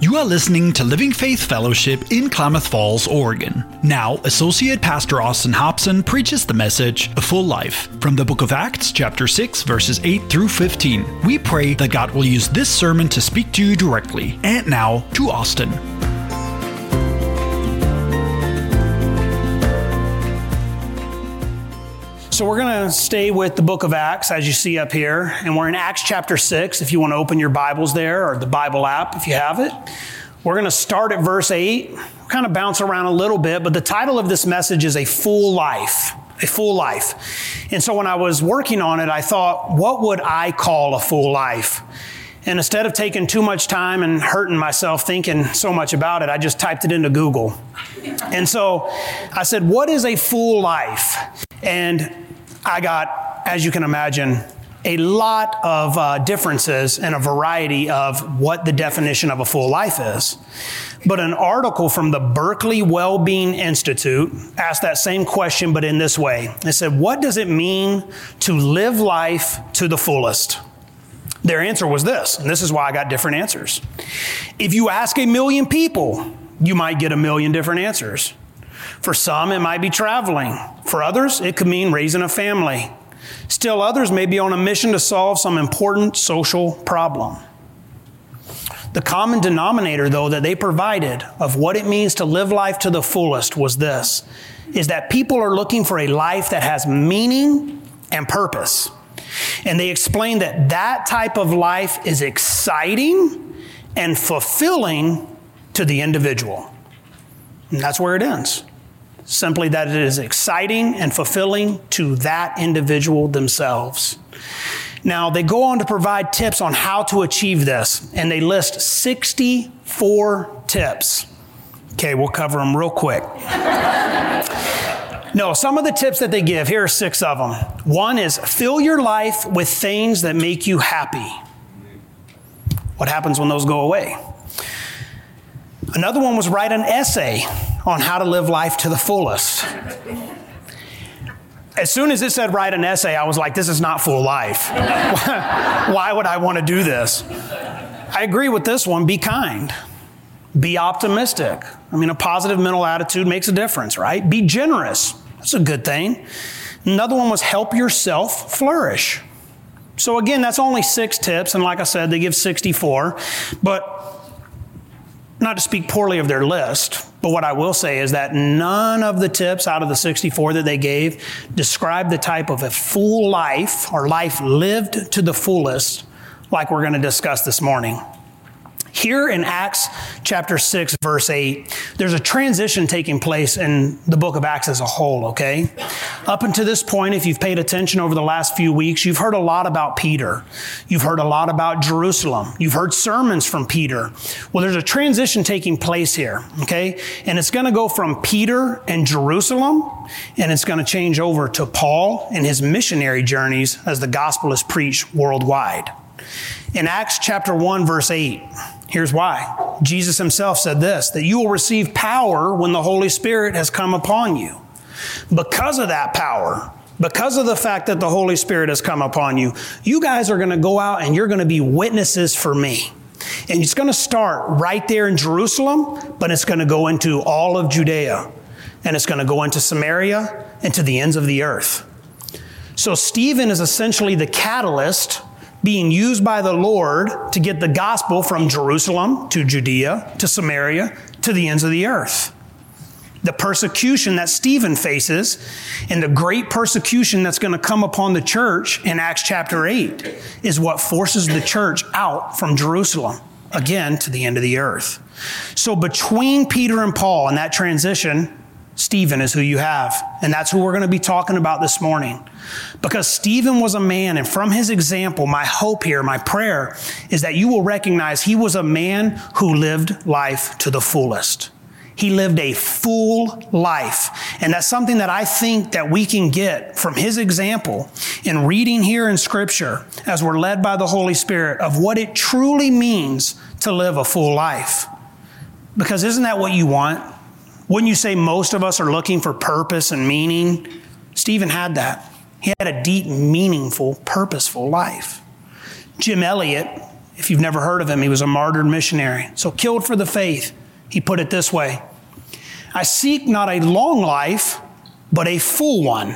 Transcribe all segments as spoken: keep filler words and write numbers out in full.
You are listening to Living Faith Fellowship in Klamath Falls, Oregon. Now, Associate Pastor Austin Hobson preaches the message, A Full Life, from the book of Acts, chapter six, verses eight through fifteen. We pray that God will use this sermon to speak to you directly. And now, to Austin. So we're going to stay with the book of Acts, as you see up here, and we're in Acts chapter six, if you want to open your Bibles there, or the Bible app, if you have it. We're going to start at verse eight, kind of bounce around a little bit, but the title of this message is A Full Life, A Full Life. And so when I was working on it, I thought, what would I call a full life? And instead of taking too much time and hurting myself thinking so much about it, I just typed it into Google. And so I said, what is a full life? And I got, as you can imagine, a lot of uh, differences and a variety of what the definition of a full life is. But an article from the Berkeley Wellbeing Institute asked that same question, but in this way. It said, what does it mean to live life to the fullest? Their answer was this, and this is why I got different answers. If you ask a million people, you might get a million different answers. For some, it might be traveling. For others, it could mean raising a family. Still others may be on a mission to solve some important social problem. The common denominator, though, that they provided of what it means to live life to the fullest was this, is that people are looking for a life that has meaning and purpose. And they explained that that type of life is exciting and fulfilling to the individual. And that's where it ends. Simply that it is exciting and fulfilling to that individual themselves. Now, they go on to provide tips on how to achieve this, and they list sixty-four tips. Okay, we'll cover them real quick. No, some of the tips that they give, here are six of them. One is fill your life with things that make you happy. What happens when those go away? Another one was write an essay on how to live life to the fullest. As soon as it said write an essay, I was like, this is not full life. Why would I want to do this? I agree with this one. Be kind. Be optimistic. I mean, a positive mental attitude makes a difference, right? Be generous. That's a good thing. Another one was help yourself flourish. So again, that's only six tips. And like I said, they give sixty-four. But not to speak poorly of their list, but what I will say is that none of the tips out of the sixty-four that they gave describe the type of a full life or life lived to the fullest like we're going to discuss this morning. Here in Acts chapter six, verse eight, there's a transition taking place in the book of Acts as a whole, okay? Up until this point, if you've paid attention over the last few weeks, you've heard a lot about Peter. You've heard a lot about Jerusalem. You've heard sermons from Peter. Well, there's a transition taking place here, okay? And it's going to go from Peter and Jerusalem, and it's going to change over to Paul and his missionary journeys as the gospel is preached worldwide. In Acts chapter one, verse eight, here's why. Jesus himself said this, that you will receive power when the Holy Spirit has come upon you. Because of that power, because of the fact that the Holy Spirit has come upon you, you guys are going to go out and you're going to be witnesses for me. And it's going to start right there in Jerusalem, but it's going to go into all of Judea. And it's going to go into Samaria and to the ends of the earth. So Stephen is essentially the catalyst being used by the Lord to get the gospel from Jerusalem to Judea to Samaria to the ends of the earth. The persecution that Stephen faces and the great persecution that's going to come upon the church in Acts chapter eight is what forces the church out from Jerusalem, again, to the end of the earth. So between Peter and Paul and that transition, Stephen is who you have. And that's who we're going to be talking about this morning. Because Stephen was a man, and from his example, my hope here, my prayer, is that you will recognize he was a man who lived life to the fullest. He lived a full life. And that's something that I think that we can get from his example in reading here in Scripture as we're led by the Holy Spirit of what it truly means to live a full life. Because isn't that what you want? Wouldn't you say most of us are looking for purpose and meaning? Stephen had that. He had a deep, meaningful, purposeful life. Jim Elliot If you've never heard of him, he was a martyred missionary. So killed for the faith. He put it this way: I seek not a long life, but a full one,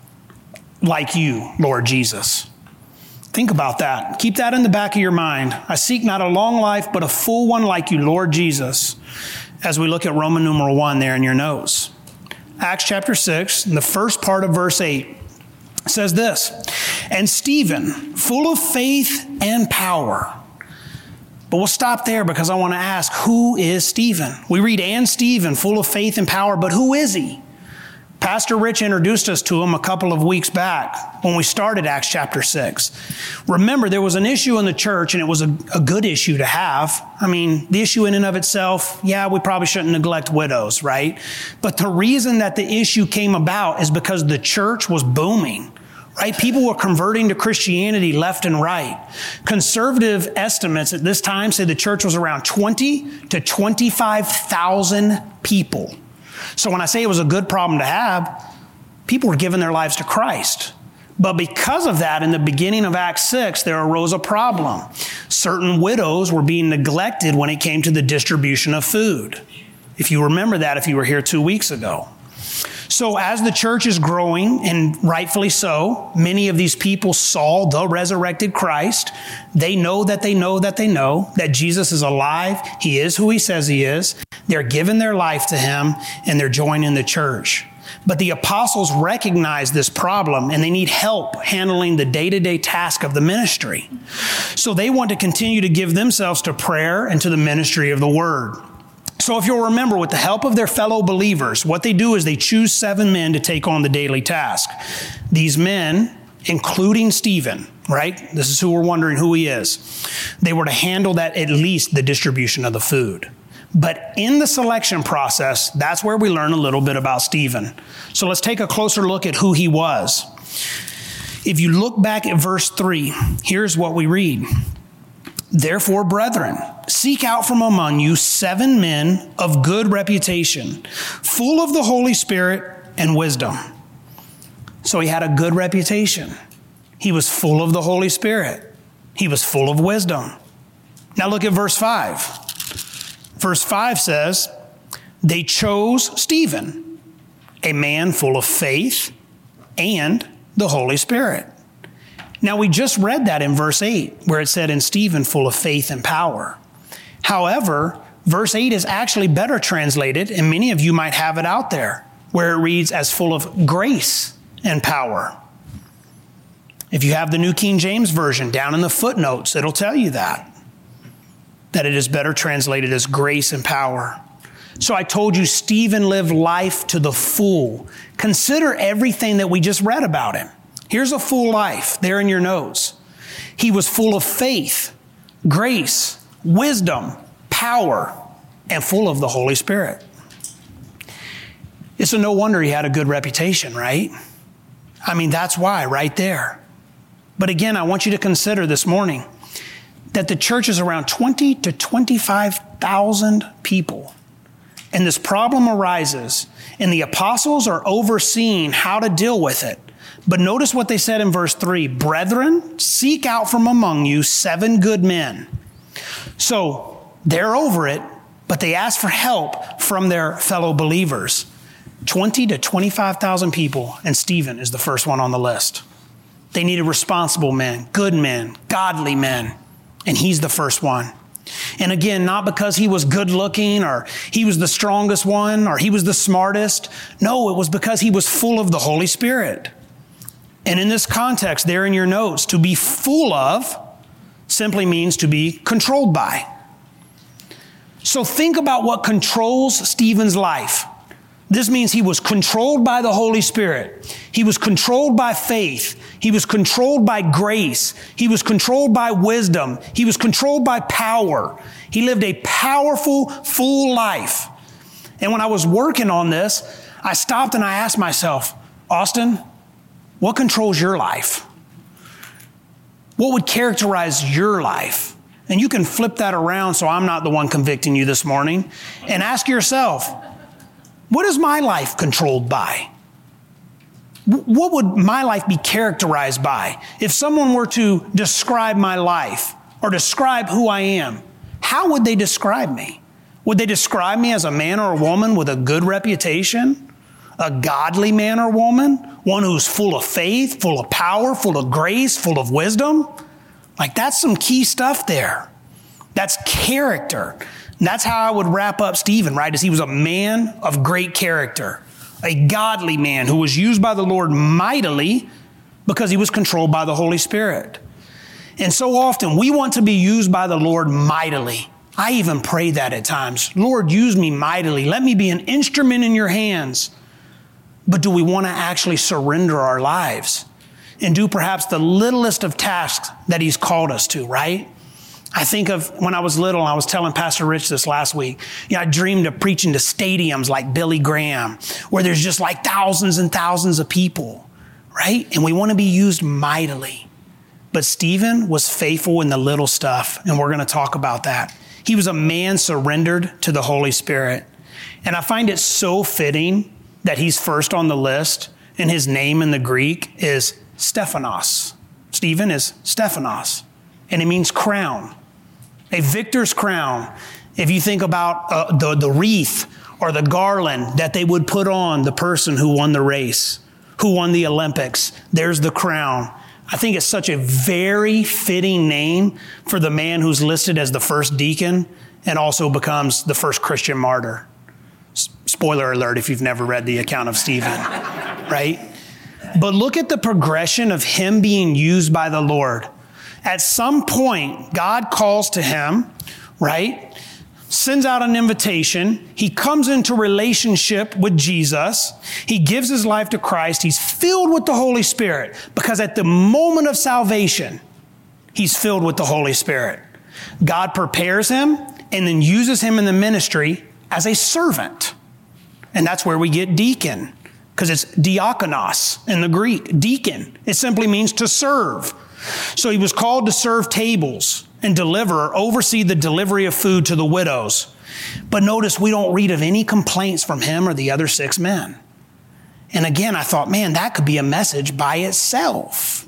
like you, Lord Jesus. Think about that. Keep that in the back of your mind. I seek not a long life, but a full one like you, Lord Jesus. As we look at Roman numeral one there in your notes. Acts chapter six, in the first part of verse eight, says this: and Stephen, full of faith and power. But we'll stop there because I want to ask, who is Stephen? We read, and Stephen, full of faith and power, but who is he? Pastor Rich introduced us to him a couple of weeks back when we started Acts chapter six. Remember, there was an issue in the church, and it was a, a good issue to have. I mean, the issue in and of itself, yeah, we probably shouldn't neglect widows, right? But the reason that the issue came about is because the church was booming, right? People were converting to Christianity left and right. Conservative estimates at this time say the church was around twenty to twenty-five thousand people. So when I say it was a good problem to have, people were giving their lives to Christ. But because of that, in the beginning of Acts six, there arose a problem. Certain widows were being neglected when it came to the distribution of food. If you remember that, if you were here two weeks ago. So as the church is growing, and rightfully so, many of these people saw the resurrected Christ. They know that they know that they know that Jesus is alive. He is who he says he is. They're giving their life to him, and they're joining the church. But the apostles recognize this problem, and they need help handling the day-to-day task of the ministry. So they want to continue to give themselves to prayer and to the ministry of the word. So if you'll remember, with the help of their fellow believers, what they do is they choose seven men to take on the daily task. These men, including Stephen, right? This is who we're wondering who he is. They were to handle that, at least the distribution of the food. But in the selection process, that's where we learn a little bit about Stephen. So let's take a closer look at who he was. If you look back at verse three, here's what we read. Therefore, brethren, seek out from among you seven men of good reputation, full of the Holy Spirit and wisdom. So he had a good reputation. He was full of the Holy Spirit. He was full of wisdom. Now look at verse five. Verse five says, they chose Stephen, a man full of faith and the Holy Spirit. Now, we just read that in verse eight, where it said, in Stephen, full of faith and power. However, verse eight is actually better translated, and many of you might have it out there, where it reads as full of grace and power. If you have the New King James Version, down in the footnotes, it'll tell you that, that it is better translated as grace and power. So I told you Stephen lived life to the full. Consider everything that we just read about him. Here's a full life there in your notes. He was full of faith, grace, wisdom, power, and full of the Holy Spirit. It's a no wonder he had a good reputation, right? I mean, that's why right there. But again, I want you to consider this morning that the church is around twenty to twenty-five thousand people. And this problem arises, and the apostles are overseeing how to deal with it. But notice what they said in verse three, brethren, seek out from among you seven good men. So they're over it, but they ask for help from their fellow believers. twenty to twenty-five thousand people, and Stephen is the first one on the list. They needed responsible men, good men, godly men, and he's the first one. And again, not because he was good looking or he was the strongest one or he was the smartest. No, it was because he was full of the Holy Spirit. And in this context, there in your notes, to be full of simply means to be controlled by. So think about what controls Stephen's life. This means he was controlled by the Holy Spirit. He was controlled by faith. He was controlled by grace. He was controlled by wisdom. He was controlled by power. He lived a powerful, full life. And when I was working on this, I stopped and I asked myself, Austin, what controls your life? What would characterize your life? And you can flip that around so I'm not the one convicting you this morning. And ask yourself, what is my life controlled by? What would my life be characterized by? If someone were to describe my life, or describe who I am, how would they describe me? Would they describe me as a man or a woman with a good reputation? A godly man or woman? One who's full of faith, full of power, full of grace, full of wisdom? Like, that's some key stuff there. That's character. And that's how I would wrap up Stephen, right? As he was a man of great character, a godly man who was used by the Lord mightily because he was controlled by the Holy Spirit. And so often we want to be used by the Lord mightily. I even pray that at times. Lord, use me mightily. Let me be an instrument in your hands. But do we want to actually surrender our lives and do perhaps the littlest of tasks that he's called us to, right? I think of when I was little, and I was telling Pastor Rich this last week, you know, I dreamed of preaching to stadiums like Billy Graham, where there's just like thousands and thousands of people, right? And we want to be used mightily. But Stephen was faithful in the little stuff, and we're going to talk about that. He was a man surrendered to the Holy Spirit. And I find it so fitting that he's first on the list, and his name in the Greek is Stephanos. Stephen is Stephanos, and it means crown, a victor's crown. If you think about uh, the, the wreath or the garland that they would put on the person who won the race, who won the Olympics, there's the crown. I think it's such a very fitting name for the man who's listed as the first deacon and also becomes the first Christian martyr. S- spoiler alert if you've never read the account of Stephen, right? But look at the progression of him being used by the Lord. At some point, God calls to him, right? Sends out an invitation. He comes into relationship with Jesus. He gives his life to Christ. He's filled with the Holy Spirit because at the moment of salvation, he's filled with the Holy Spirit. God prepares him and then uses him in the ministry as a servant. And that's where we get deacon, because it's diakonos in the Greek. Deacon. It simply means to serve. So he was called to serve tables and deliver or oversee the delivery of food to the widows. But notice we don't read of any complaints from him or the other six men. And again, I thought, man, that could be a message by itself.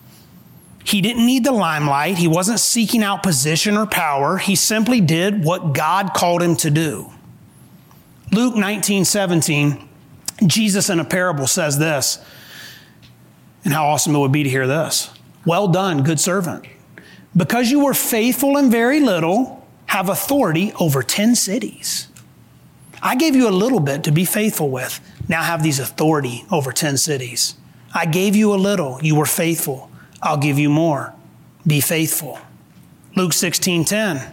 He didn't need the limelight. He wasn't seeking out position or power. He simply did what God called him to do. Luke nineteen seventeen, Jesus in a parable says this, and how awesome it would be to hear this. Well done, good servant. Because you were faithful in very little, have authority over ten cities. I gave you a little bit to be faithful with. Now have these authority over ten cities. I gave you a little. You were faithful. I'll give you more. Be faithful. Luke sixteen ten.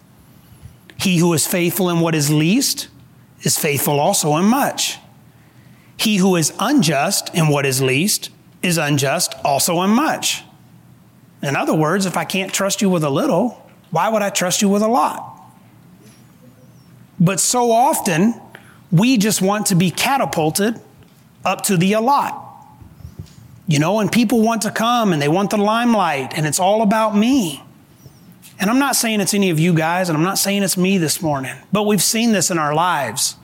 He who is faithful in what is least is faithful also in much. He who is unjust in what is least is unjust also in much. In other words, if I can't trust you with a little, why would I trust you with a lot? But so often, we just want to be catapulted up to the a lot. You know, and people want to come and they want the limelight and it's all about me. And I'm not saying it's any of you guys and I'm not saying it's me this morning, but we've seen this in our lives.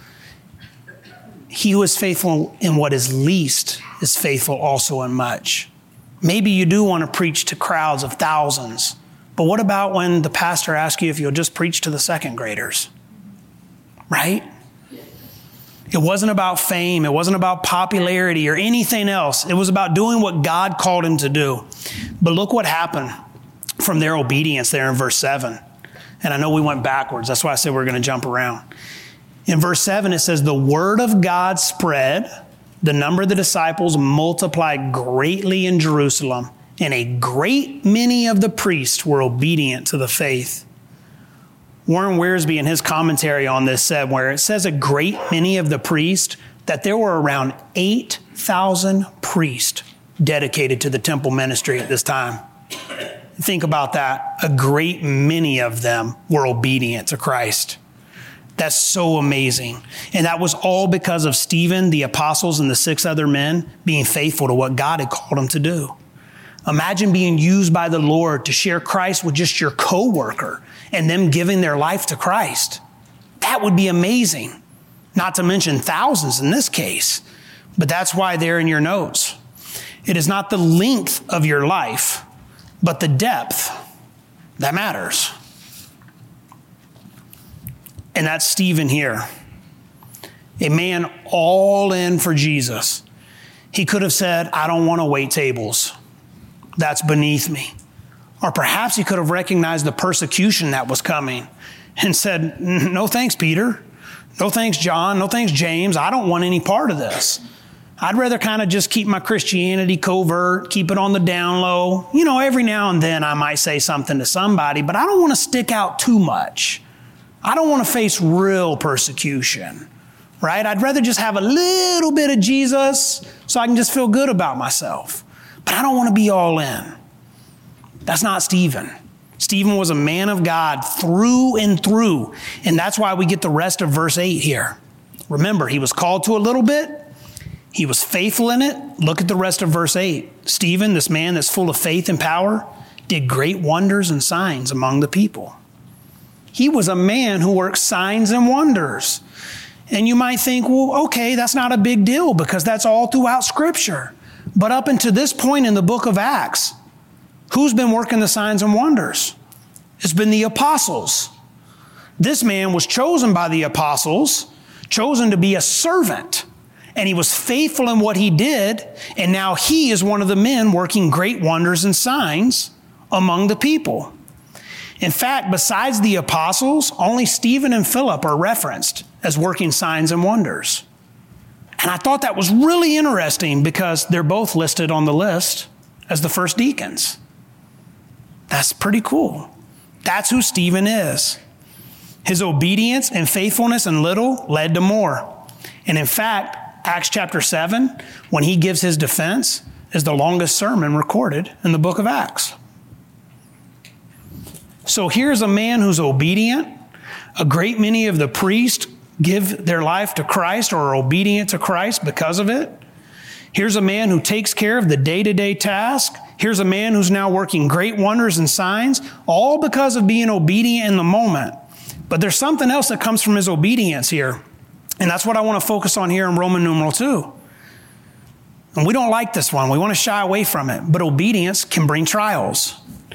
He who is faithful in what is least is faithful also in much. Maybe you do want to preach to crowds of thousands, but what about when the pastor asks you if you'll just preach to the second graders? Right? It wasn't about fame. It wasn't about popularity or anything else. It was about doing what God called him to do. But look what happened from their obedience there in verse seven. And I know we went backwards. That's why I said we're going to jump around. In verse seven, it says, the word of God spread. The number of the disciples multiplied greatly in Jerusalem, and a great many of the priests were obedient to the faith. Warren Wiersbe in his commentary on this said, where it says a great many of the priests, that there were around eight thousand priests dedicated to the temple ministry at this time. Think about that. A great many of them were obedient to Christ. That's so amazing. And that was all because of Stephen, the apostles, and the six other men being faithful to what God had called them to do. Imagine being used by the Lord to share Christ with just your coworker and them giving their life to Christ. That would be amazing. Not to mention thousands in this case. But that's why they're in your notes. It is not the length of your life, but the depth. that matters. And that's Stephen here. A man all in for Jesus. He could have said, I don't want to wait tables. That's beneath me. Or perhaps he could have recognized the persecution that was coming and said, no thanks, Peter. No thanks, John. No thanks, James. I don't want any part of this. I'd rather kind of just keep my Christianity covert, keep it on the down low. You know, every now and then I might say something to somebody, but I don't want to stick out too much. I don't want to face real persecution, right? I'd rather just have a little bit of Jesus so I can just feel good about myself. But I don't want to be all in. That's not Stephen. Stephen was a man of God through and through. And that's why we get the rest of verse eight here. Remember, he was called to a little bit. He was faithful in it. Look at the rest of verse eight. Stephen, this man that's full of faith and power, did great wonders and signs among the people. He was a man who worked signs and wonders. And you might think, well, okay, that's not a big deal because that's all throughout Scripture. But up until this point in the book of Acts, who's been working the signs and wonders? It's been the apostles. This man was chosen by the apostles, chosen to be a servant. And he was faithful in what he did. And now he is one of the men working great wonders and signs among the people. In fact, besides the apostles, only Stephen and Philip are referenced as working signs and wonders. And I thought that was really interesting because they're both listed on the list as the first deacons. That's pretty cool. That's who Stephen is. His obedience and faithfulness in little led to more. And in fact, Acts chapter seven, when he gives his defense, is the longest sermon recorded in the book of Acts. So here's a man who's obedient. A great many of the priests give their life to Christ or are obedient to Christ because of it. Here's a man who takes care of the day-to-day task. Here's a man who's now working great wonders and signs, all because of being obedient in the moment. But there's something else that comes from his obedience here. And that's what I want to focus on here in Roman numeral two. And we don't like this one. We want to shy away from it. But obedience can bring trials.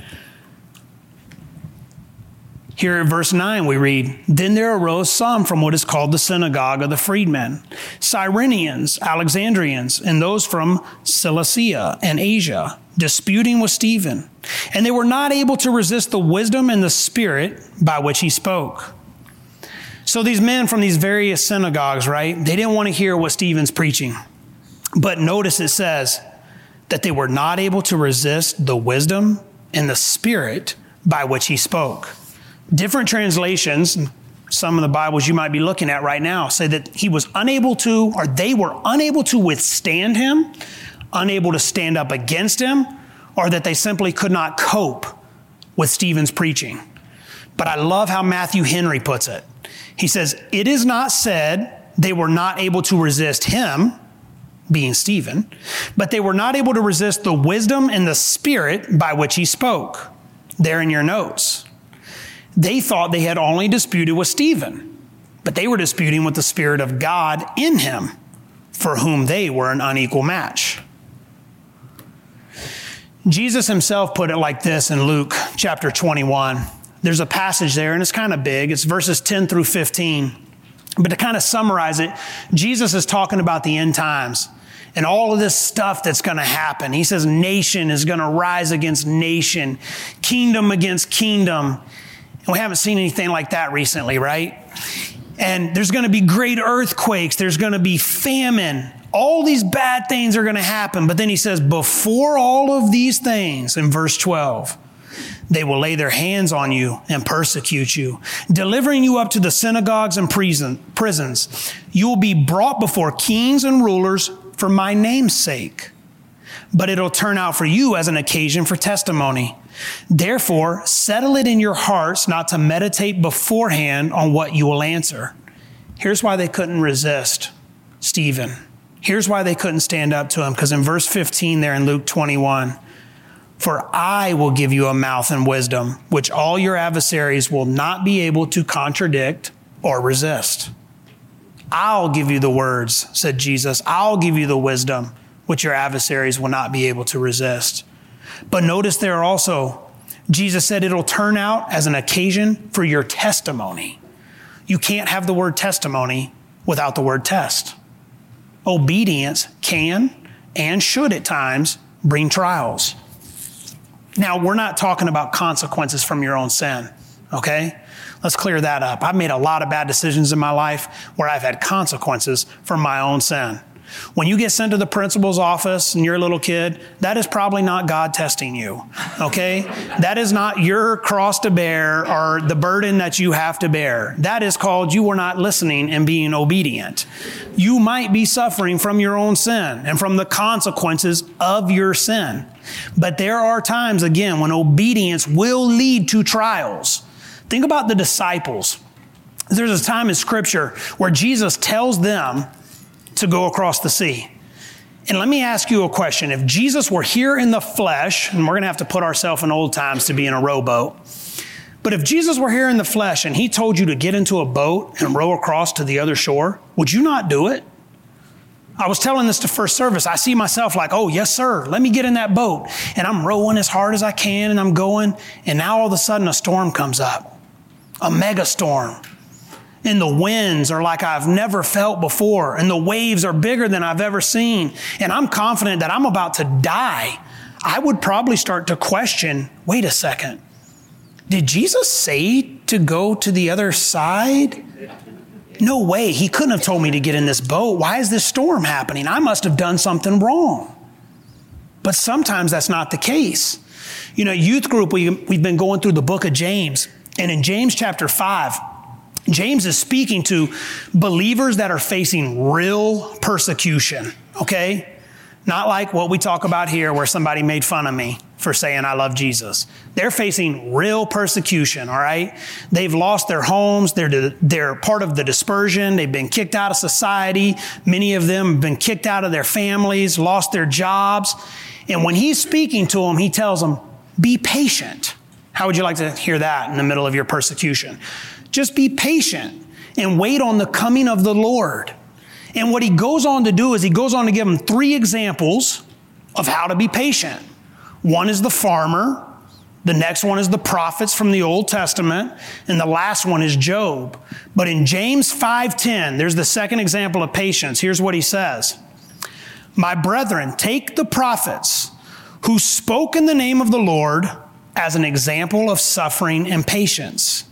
Here in verse nine we read, Then there arose some from what is called the synagogue of the freedmen, Cyrenians, Alexandrians, and those from Cilicia and Asia, disputing with Stephen. And they were not able to resist the wisdom and the spirit by which he spoke. So these men from these various synagogues, right, they didn't want to hear what Stephen's preaching. But notice it says that they were not able to resist the wisdom and the spirit by which he spoke. Different translations, some of the Bibles you might be looking at right now, say that he was unable to, or they were unable to withstand him, unable to stand up against him, or that they simply could not cope with Stephen's preaching. But I love how Matthew Henry puts it. He says, it is not said they were not able to resist him, being Stephen, but they were not able to resist the wisdom and the spirit by which he spoke. There in your notes. They thought they had only disputed with Stephen, but they were disputing with the Spirit of God in him, for whom they were an unequal match. Jesus himself put it like this in Luke chapter twenty-one. There's a passage there, and it's kind of big. It's verses ten through fifteen. But to kind of summarize it, Jesus is talking about the end times and all of this stuff that's going to happen. He says nation is going to rise against nation, kingdom against kingdom. And we haven't seen anything like that recently, right? And there's going to be great earthquakes. There's going to be famine. All these bad things are going to happen. But then he says, before all of these things, in verse twelve, they will lay their hands on you and persecute you, delivering you up to the synagogues and prison, prisons. You will be brought before kings and rulers for my name's sake. But it'll turn out for you as an occasion for testimony. Therefore, settle it in your hearts not to meditate beforehand on what you will answer. Here's why they couldn't resist Stephen. Here's why they couldn't stand up to him. Because in verse fifteen there in Luke twenty-one, for I will give you a mouth and wisdom, which all your adversaries will not be able to contradict or resist. I'll give you the words, said Jesus. I'll give you the wisdom, which your adversaries will not be able to resist. But notice there also, Jesus said it'll turn out as an occasion for your testimony. You can't have the word testimony without the word test. Obedience can and should at times bring trials. Now, we're not talking about consequences from your own sin, okay? Let's clear that up. I've made a lot of bad decisions in my life where I've had consequences from my own sin. When you get sent to the principal's office and you're a little kid, that is probably not God testing you, okay? That is not your cross to bear or the burden that you have to bear. That is called you were not listening and being obedient. You might be suffering from your own sin and from the consequences of your sin. But there are times, again, when obedience will lead to trials. Think about the disciples. There's a time in Scripture where Jesus tells them to go across the sea. And let me ask you a question. If Jesus were here in the flesh, and we're going to have to put ourselves in old times to be in a rowboat, but if Jesus were here in the flesh and he told you to get into a boat and row across to the other shore, would you not do it? I was telling this to first service. I see myself like, oh, yes, sir. Let me get in that boat. And I'm rowing as hard as I can and I'm going. And now all of a sudden a storm comes up, a mega storm. And the winds are like I've never felt before. And the waves are bigger than I've ever seen. And I'm confident that I'm about to die. I would probably start to question, wait a second. Did Jesus say to go to the other side? No way. He couldn't have told me to get in this boat. Why is this storm happening? I must have done something wrong. But sometimes that's not the case. You know, youth group, we, we've been going through the book of James. And in James chapter five, James is speaking to believers that are facing real persecution, okay? Not like what we talk about here where somebody made fun of me for saying I love Jesus. They're facing real persecution, all right? They've lost their homes. They're, they're part of the dispersion. They've been kicked out of society. Many of them have been kicked out of their families, lost their jobs. And when he's speaking to them, he tells them, be patient. How would you like to hear that in the middle of your persecution? Just be patient and wait on the coming of the Lord. And what he goes on to do is he goes on to give them three examples of how to be patient. One is the farmer. The next one is the prophets from the Old Testament. And the last one is Job. But in James five ten, there's the second example of patience. Here's what he says. My brethren, take the prophets who spoke in the name of the Lord as an example of suffering and patience.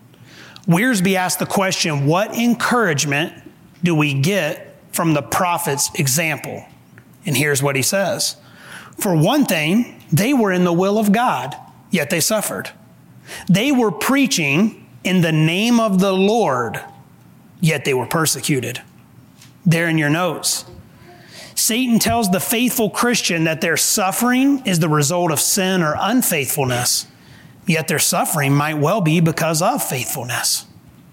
Wiersbe asked the question, what encouragement do we get from the prophet's example? And here's what he says. For one thing, they were in the will of God, yet they suffered. They were preaching in the name of the Lord, yet they were persecuted. There in your notes. Satan tells the faithful Christian that their suffering is the result of sin or unfaithfulness. Yet their suffering might well be because of faithfulness.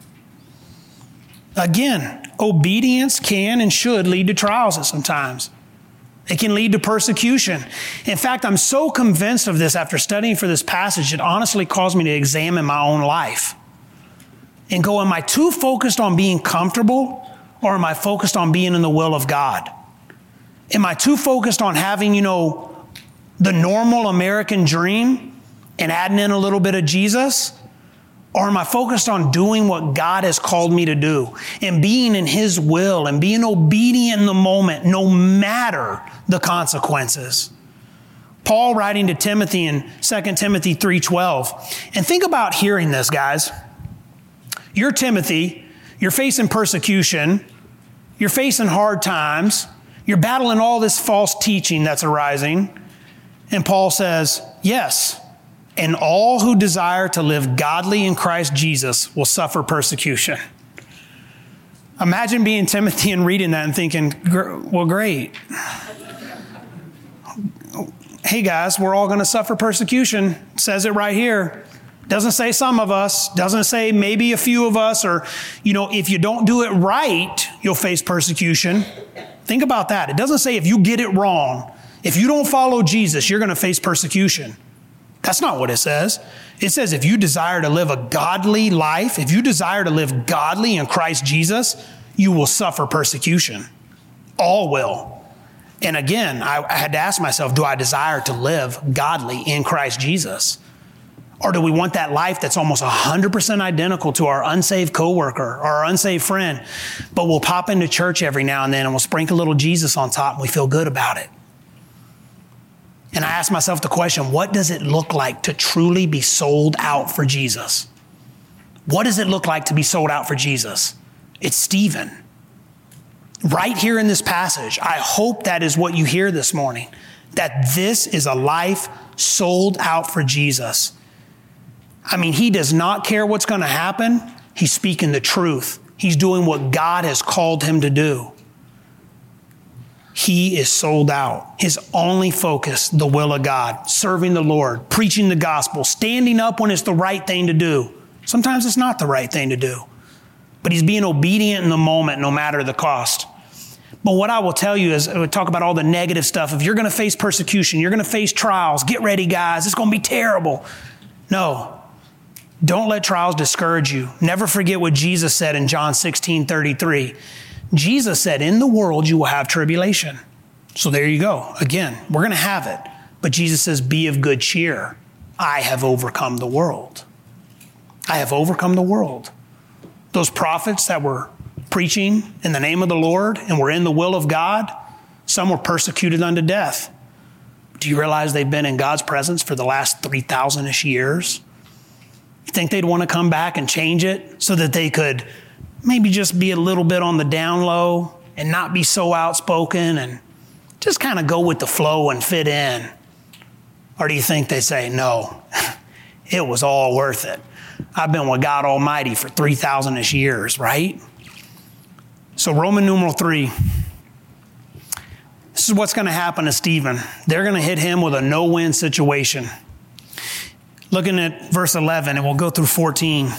Again, obedience can and should lead to trials at sometimes. It can lead to persecution. In fact, I'm so convinced of this after studying for this passage, it honestly caused me to examine my own life and go, am I too focused on being comfortable or am I focused on being in the will of God? Am I too focused on having, you know, the normal American dream and adding in a little bit of Jesus? Or am I focused on doing what God has called me to do and being in His will and being obedient in the moment, no matter the consequences? Paul writing to Timothy in Second Timothy three twelve. And think about hearing this, guys. You're Timothy. You're facing persecution. You're facing hard times. You're battling all this false teaching that's arising. And Paul says, yes, and all who desire to live godly in Christ Jesus will suffer persecution. Imagine being Timothy and reading that and thinking, well, great. Hey guys, we're all going to suffer persecution. It says it right here. Doesn't say some of us. Doesn't say maybe a few of us. Or, you know, if you don't do it right, you'll face persecution. Think about that. It doesn't say if you get it wrong, if you don't follow Jesus, you're going to face persecution. That's not what it says. It says if you desire to live a godly life, if you desire to live godly in Christ Jesus, you will suffer persecution. All will. And again, I, I had to ask myself, do I desire to live godly in Christ Jesus? Or do we want that life that's almost one hundred percent identical to our unsaved coworker or our unsaved friend, but we'll pop into church every now and then and we'll sprinkle a little Jesus on top and we feel good about it? And I ask myself the question, what does it look like to truly be sold out for Jesus? What does it look like to be sold out for Jesus? It's Stephen. Right here in this passage, I hope that is what you hear this morning, that this is a life sold out for Jesus. I mean, he does not care what's going to happen. He's speaking the truth. He's doing what God has called him to do. He is sold out. His only focus, the will of God, serving the Lord, preaching the gospel, standing up when it's the right thing to do. Sometimes it's not the right thing to do, but he's being obedient in the moment, no matter the cost. But what I will tell you is, we talk about all the negative stuff. If you're going to face persecution, you're going to face trials, get ready, guys. It's going to be terrible. No. Don't let trials discourage you. Never forget what Jesus said in John sixteen thirty-three. Jesus said, in the world you will have tribulation. So there you go. Again, we're going to have it. But Jesus says, be of good cheer. I have overcome the world. I have overcome the world. Those prophets that were preaching in the name of the Lord and were in the will of God, some were persecuted unto death. Do you realize they've been in God's presence for the last three thousand-ish years? You think they'd want to come back and change it so that they could maybe just be a little bit on the down low and not be so outspoken and just kind of go with the flow and fit in? Or do you think they say, no, it was all worth it? I've been with God Almighty for three thousand-ish years, right? So Roman numeral three, this is what's going to happen to Stephen. They're going to hit him with a no-win situation. Looking at verse eleven, and we'll go through fourteen.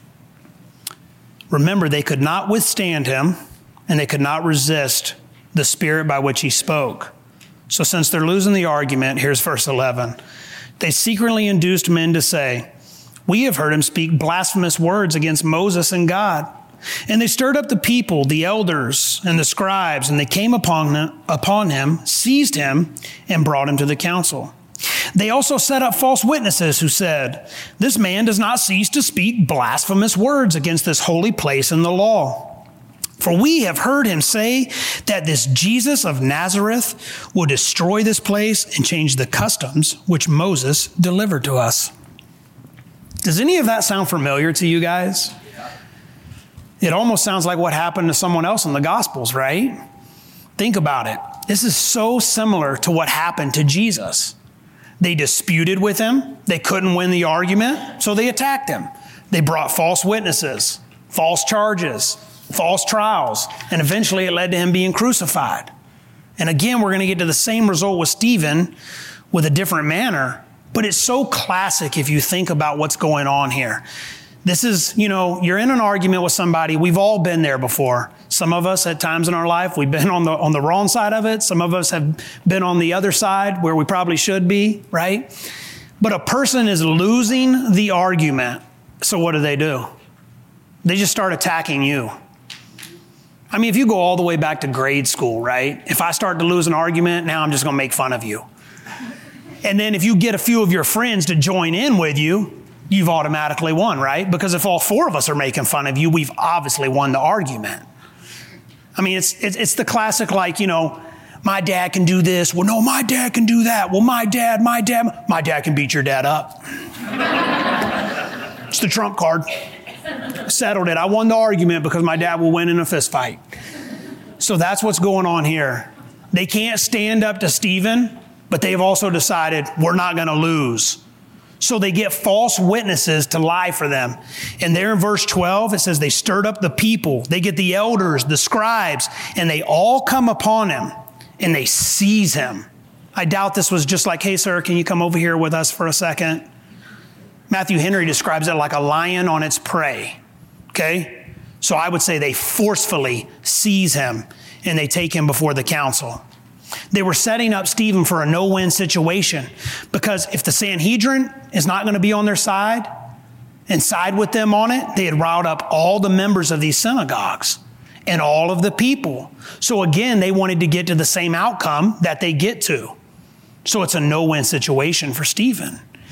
Remember, they could not withstand him, and they could not resist the spirit by which he spoke. So since they're losing the argument, here's verse eleven. They secretly induced men to say, we have heard him speak blasphemous words against Moses and God. And they stirred up the people, the elders and the scribes, and they came upon him, upon him, seized him, and brought him to the council. They also set up false witnesses who said, this man does not cease to speak blasphemous words against this holy place and the law. For we have heard him say that this Jesus of Nazareth will destroy this place and change the customs which Moses delivered to us. Does any of that sound familiar to you guys? It almost sounds like what happened to someone else in the Gospels, right? Think about it. This is so similar to what happened to Jesus. They disputed with him. They couldn't win the argument, so they attacked him. They brought false witnesses, false charges, false trials, and eventually it led to him being crucified. And again, we're going to get to the same result with Stephen with a different manner, but it's so classic if you think about what's going on here. This is, you know, you're in an argument with somebody. We've all been there before. Some of us at times in our life, we've been on the on the wrong side of it. Some of us have been on the other side where we probably should be, right? But a person is losing the argument. So what do they do? They just start attacking you. I mean, if you go all the way back to grade school, right? If I start to lose an argument, now I'm just going to make fun of you. And then if you get a few of your friends to join in with you, you've automatically won, right? Because if all four of us are making fun of you, we've obviously won the argument. I mean, it's, it's it's the classic, like, you know, my dad can do this. Well, no, my dad can do that. Well, my dad, my dad, my dad can beat your dad up. It's the trump card. Settled it. I won the argument because my dad will win in a fist fight. So that's what's going on here. They can't stand up to Stephen, but they've also decided we're not going to lose. So they get false witnesses to lie for them. And there in verse twelve, it says they stirred up the people. They get the elders, the scribes, and they all come upon him and they seize him. I doubt this was just like, hey, sir, can you come over here with us for a second? Matthew Henry describes it like a lion on its prey. Okay? So I would say they forcefully seize him and they take him before the council. They were setting up Stephen for a no-win situation because if the Sanhedrin is not going to be on their side and side with them on it, they had riled up all the members of these synagogues and all of the people. So again, they wanted to get to the same outcome that they get to. So it's a no-win situation for Stephen.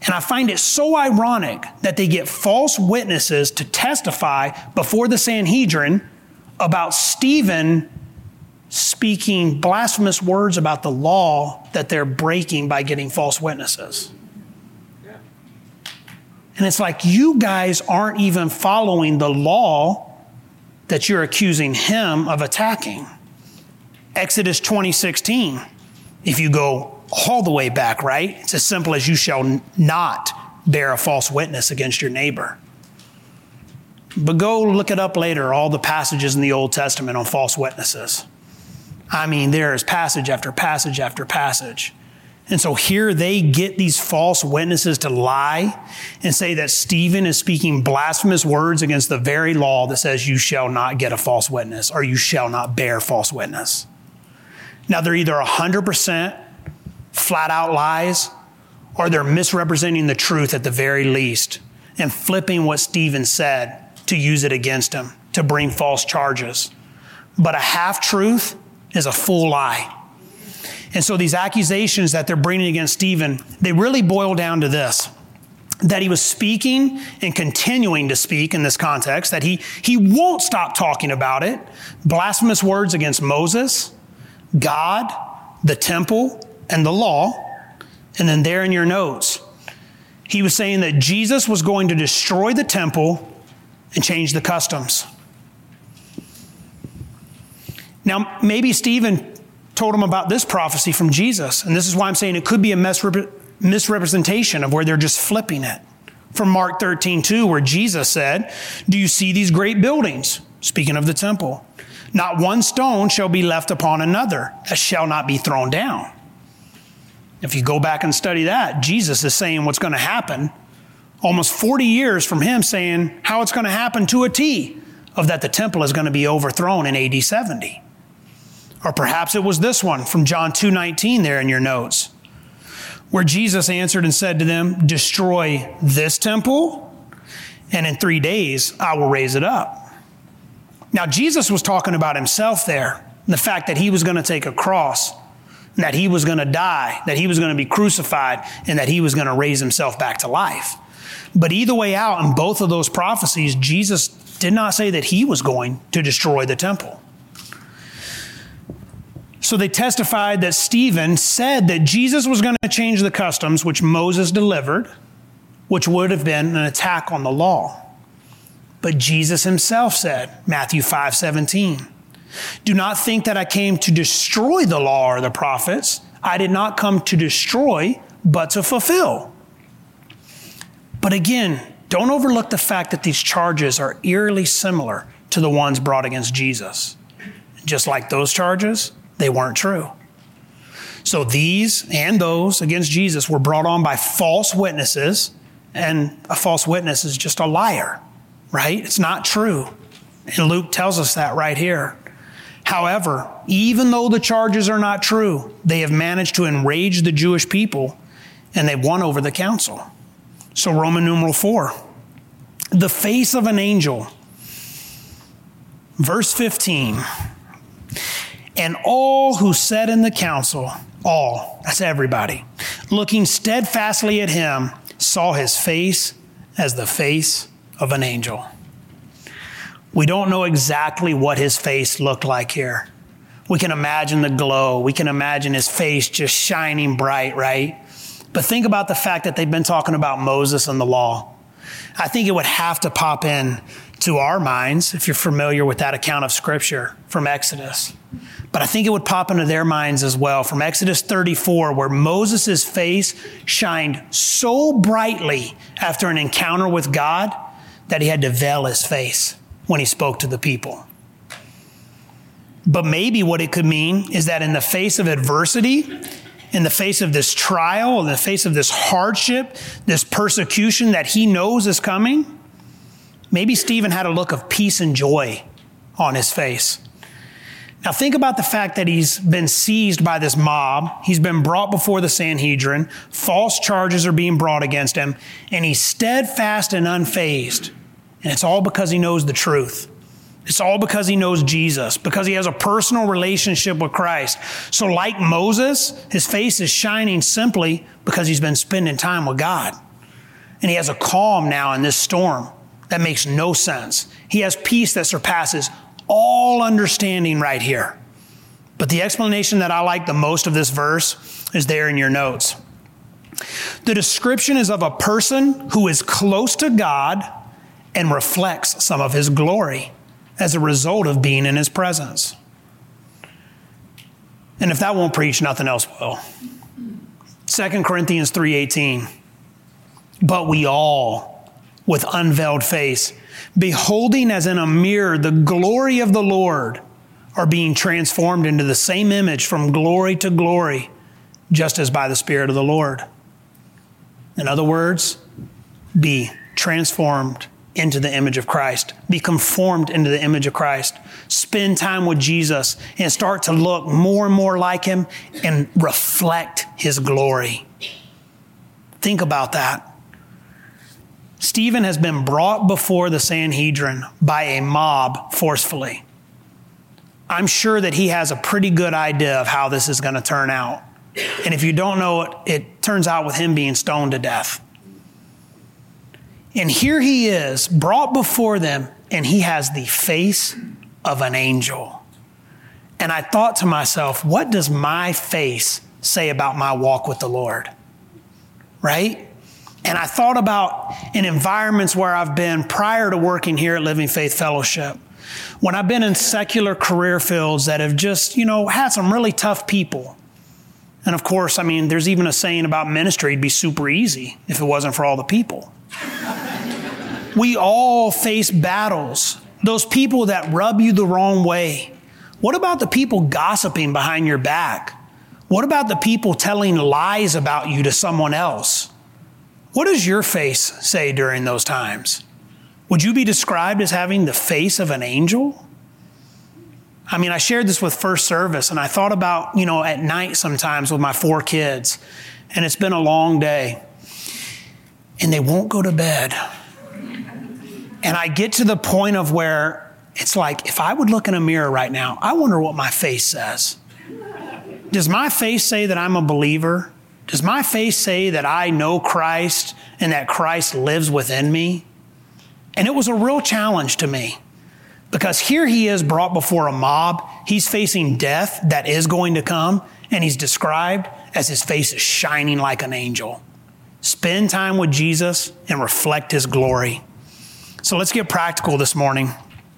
And I find it so ironic that they get false witnesses to testify before the Sanhedrin about Stephen speaking blasphemous words about the law that they're breaking by getting false witnesses. Yeah. And it's like, you guys aren't even following the law that you're accusing him of attacking. Exodus twenty sixteen, if you go all the way back, right? It's as simple as you shall not bear a false witness against your neighbor. But go look it up later, all the passages in the Old Testament on false witnesses. I mean, there is passage after passage after passage. And so here they get these false witnesses to lie and say that Stephen is speaking blasphemous words against the very law that says you shall not get a false witness or you shall not bear false witness. Now, they're either one hundred percent flat out lies or they're misrepresenting the truth at the very least and flipping what Stephen said to use it against him, to bring false charges. But a half-truth is a full lie. And so these accusations that they're bringing against Stephen, they really boil down to this, that he was speaking and continuing to speak in this context, that he, he won't stop talking about it, blasphemous words against Moses, God, the temple, and the law. And then there in your notes, he was saying that Jesus was going to destroy the temple and change the customs. Now, maybe Stephen told him about this prophecy from Jesus, and this is why I'm saying it could be a misrep- misrepresentation of where they're just flipping it. From Mark thirteen two, where Jesus said, "Do you see these great buildings?" Speaking of the temple. "Not one stone shall be left upon another, that shall not be thrown down." If you go back and study that, Jesus is saying what's going to happen, almost forty years from him saying how it's going to happen to a T, of that the temple is going to be overthrown in A D seventy. Or perhaps it was this one from John two nineteen there in your notes, where Jesus answered and said to them, "Destroy this temple, and in three days I will raise it up." Now, Jesus was talking about himself there, and the fact that he was going to take a cross, and that he was going to die, that he was going to be crucified, and that he was going to raise himself back to life. But either way out, in both of those prophecies, Jesus did not say that he was going to destroy the temple. So they testified that Stephen said that Jesus was going to change the customs which Moses delivered, which would have been an attack on the law. But Jesus himself said, Matthew five seventeen, "Do not think that I came to destroy the law or the prophets. I did not come to destroy, but to fulfill." But again, don't overlook the fact that these charges are eerily similar to the ones brought against Jesus. Just like those charges, they weren't true. So these and those against Jesus were brought on by false witnesses, and a false witness is just a liar, right? It's not true. And Luke tells us that right here. However, even though the charges are not true, they have managed to enrage the Jewish people, and they've won over the council. So Roman numeral four, the face of an angel. Verse fifteen, "And all who sat in the council," all, that's everybody, "looking steadfastly at him, saw his face as the face of an angel." We don't know exactly what his face looked like here. We can imagine the glow. We can imagine his face just shining bright, right? But think about the fact that they've been talking about Moses and the law. I think it would have to pop in to our minds, if you're familiar with that account of Scripture from Exodus. But I think it would pop into their minds as well from Exodus thirty-four, where Moses' face shined so brightly after an encounter with God that he had to veil his face when he spoke to the people. But maybe what it could mean is that in the face of adversity, in the face of this trial, in the face of this hardship, this persecution that he knows is coming, maybe Stephen had a look of peace and joy on his face. Now think about the fact that he's been seized by this mob. He's been brought before the Sanhedrin. False charges are being brought against him, and he's steadfast and unfazed. And it's all because he knows the truth. It's all because he knows Jesus, because he has a personal relationship with Christ. So like Moses, his face is shining simply because he's been spending time with God. And he has a calm now in this storm that makes no sense. He has peace that surpasses all understanding right here. But the explanation that I like the most of this verse is there in your notes. The description is of a person who is close to God and reflects some of his glory as a result of being in his presence. And if that won't preach, nothing else will. Second Corinthians three eighteen. But we all, with unveiled face, beholding as in a mirror the glory of the Lord, are being transformed into the same image from glory to glory, just as by the Spirit of the Lord. In other words, be transformed into the image of Christ. Be conformed into the image of Christ. Spend time with Jesus and start to look more and more like him and reflect his glory. Think about that. Stephen has been brought before the Sanhedrin by a mob forcefully. I'm sure that he has a pretty good idea of how this is going to turn out. And if you don't know it, it turns out with him being stoned to death. And here he is, brought before them, and he has the face of an angel. And I thought to myself, what does my face say about my walk with the Lord? Right? And I thought about in environments where I've been prior to working here at Living Faith Fellowship. When I've been in secular career fields that have just, you know, had some really tough people. And of course, I mean, there's even a saying about ministry, it'd be super easy if it wasn't for all the people. We all face battles. Those people that rub you the wrong way. What about the people gossiping behind your back? What about the people telling lies about you to someone else? What does your face say during those times? Would you be described as having the face of an angel? I mean, I shared this with First Service, and I thought about, you know, at night sometimes with my four kids, and it's been a long day, and they won't go to bed. And I get to the point of where it's like, if I would look in a mirror right now, I wonder what my face says. Does my face say that I'm a believer? Does my face say that I know Christ and that Christ lives within me? And it was a real challenge to me because here he is brought before a mob. He's facing death that is going to come, and he's described as his face is shining like an angel. Spend time with Jesus and reflect his glory. So let's get practical this morning.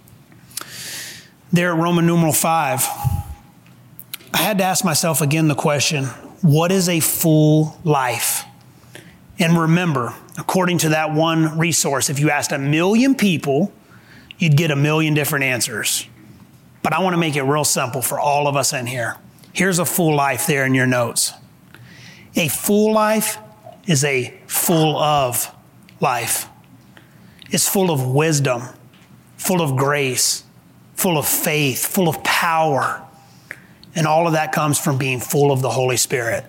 There at Roman numeral five, I had to ask myself again the question, what is a full life? And remember, according to that one resource, if you asked a million people, you'd get a million different answers. But I want to make it real simple for all of us in here. Here's a full life there in your notes. A full life is a full of life. It's full of wisdom, full of grace, full of faith, full of power. And all of that comes from being full of the Holy Spirit.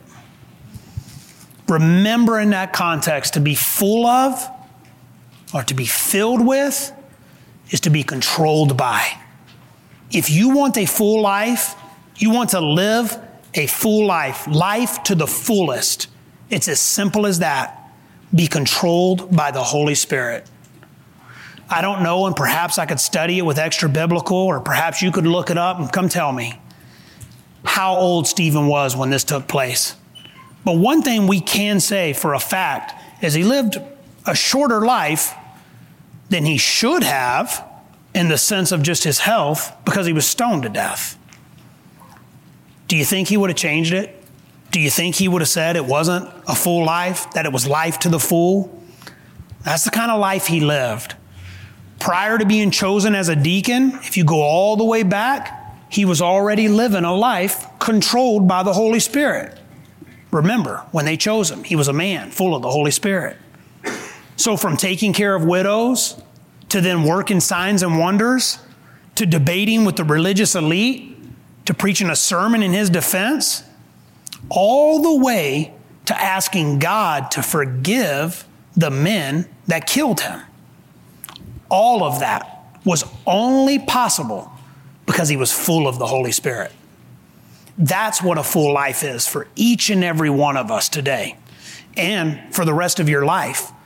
Remember in that context, to be full of or to be filled with is to be controlled by. If you want a full life, you want to live a full life, life to the fullest. It's as simple as that. Be controlled by the Holy Spirit. I don't know, and perhaps I could study it with extra biblical, or perhaps you could look it up and come tell me how old Stephen was when this took place. But one thing we can say for a fact is he lived a shorter life than he should have in the sense of just his health because he was stoned to death. Do you think he would have changed it? Do you think he would have said it wasn't a full life, that it was life to the full? That's the kind of life he lived. Prior to being chosen as a deacon, if you go all the way back, he was already living a life controlled by the Holy Spirit. Remember, when they chose him, he was a man full of the Holy Spirit. So from taking care of widows, to then working signs and wonders, to debating with the religious elite, to preaching a sermon in his defense, all the way to asking God to forgive the men that killed him. All of that was only possible because he was full of the Holy Spirit. That's what a full life is for each and every one of us today and for the rest of your life,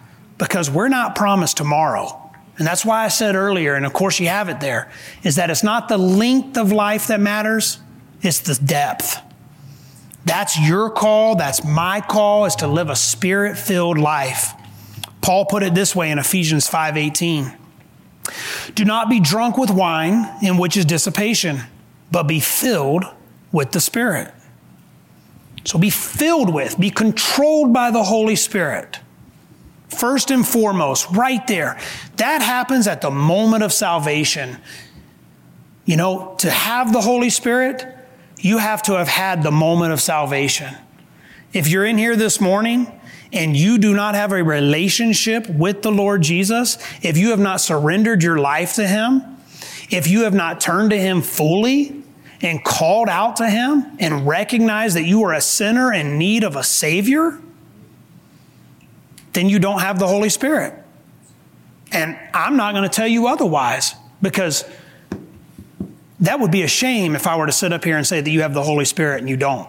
because we're not promised tomorrow. And that's why I said earlier, and of course you have it there, is that it's not the length of life that matters, it's the depth. That's your call, that's my call, is to live a spirit-filled life. Paul put it this way in Ephesians five eighteen. Do not be drunk with wine, in which is dissipation, but be filled with the Spirit. So be filled with, be controlled by the Holy Spirit. First and foremost, right there. That happens at the moment of salvation. You know, to have the Holy Spirit, you have to have had the moment of salvation. If you're in here this morning and you do not have a relationship with the Lord Jesus, if you have not surrendered your life to Him, if you have not turned to Him fully and called out to Him and recognized that you are a sinner in need of a Savior, then you don't have the Holy Spirit. And I'm not going to tell you otherwise, because that would be a shame if I were to sit up here and say that you have the Holy Spirit and you don't.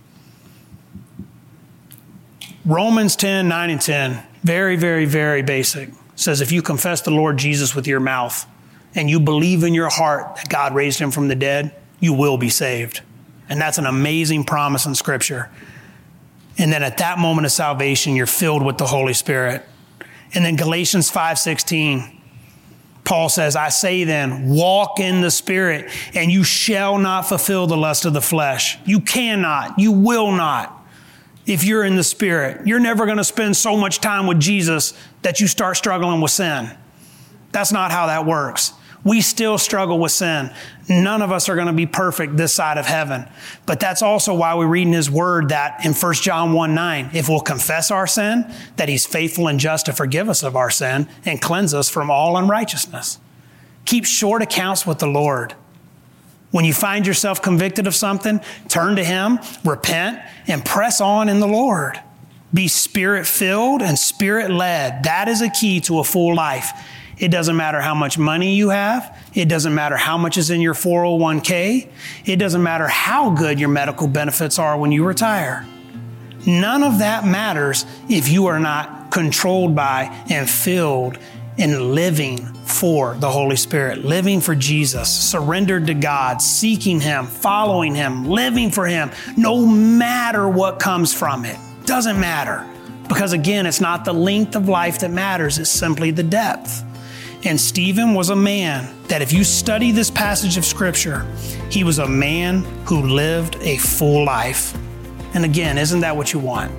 Romans ten, nine and ten, very, very, very basic, says if you confess the Lord Jesus with your mouth and you believe in your heart that God raised Him from the dead, you will be saved. And that's an amazing promise in Scripture. And then at that moment of salvation, you're filled with the Holy Spirit. And then Galatians five sixteen, Paul says, I say then, walk in the Spirit, and you shall not fulfill the lust of the flesh. You cannot, you will not. If you're in the Spirit, you're never going to spend so much time with Jesus that you start struggling with sin. That's not how that works. We still struggle with sin. None of us are going to be perfect this side of heaven. But that's also why we read in His Word that in First John one nine, if we'll confess our sin, that He's faithful and just to forgive us of our sin and cleanse us from all unrighteousness. Keep short accounts with the Lord. When you find yourself convicted of something, turn to Him, repent, and press on in the Lord. Be Spirit-filled and Spirit-led. That is a key to a full life. It doesn't matter how much money you have. It doesn't matter how much is in your four oh one k. It doesn't matter how good your medical benefits are when you retire. None of that matters if you are not controlled by and filled and living for the Holy Spirit, living for Jesus, surrendered to God, seeking Him, following Him, living for Him, no matter what comes from it. Doesn't matter. Because again, it's not the length of life that matters, it's simply the depth. And Stephen was a man that if you study this passage of Scripture, he was a man who lived a full life. And again, isn't that what you want?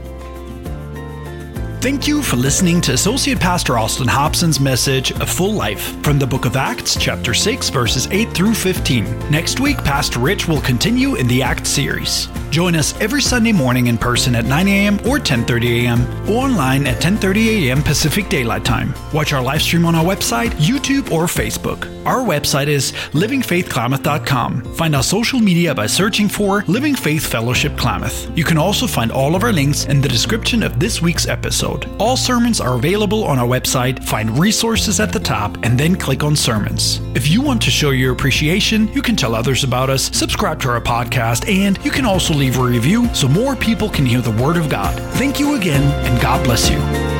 Thank you for listening to Associate Pastor Austin Hobson's message, A Full Life, from the book of Acts, chapter six, verses eight through fifteen. Next week, Pastor Rich will continue in the Acts series. Join us every Sunday morning in person at nine a.m. or ten thirty a.m. or online at ten thirty a.m. Pacific Daylight Time. Watch our live stream on our website, YouTube, or Facebook. Our website is living faith klamath dot com. Find our social media by searching for Living Faith Fellowship Klamath. You can also find all of our links in the description of this week's episode. All sermons are available on our website. Find resources at the top and then click on sermons. If you want to show your appreciation, you can tell others about us, subscribe to our podcast, and you can also leave a review so more people can hear the Word of God. Thank you again, and God bless you.